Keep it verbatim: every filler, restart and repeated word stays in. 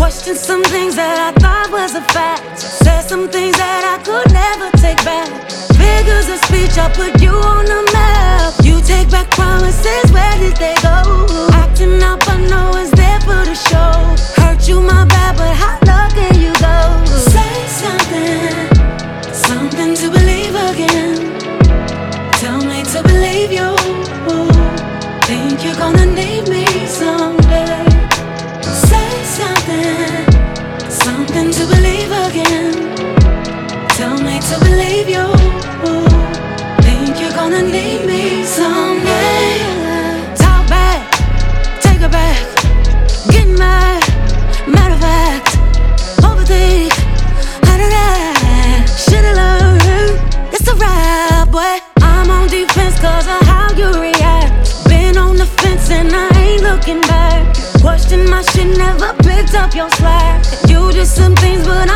Questioned some things that I thought was a fact. Said some things that I could never take back. Figures of speech, I put you on the map. You take back promises, where did they go? Acting up, I know it's there for the show. Hurt you, my bad, but how low can you go? Say something, something to believe again. Tell me to believe you. Think you're gonna need me someday. Say something, something to believe again. Tell me to believe you. Think you're gonna need me someday. Talk back, take it back. Get mad, matter of fact. Overthink, how did I? Should've learned, it's a rap, boy. I'm on defense cause of how you react. Been on the fence and I ain't looking back. Question my shit, never picked up your slack. You did some things but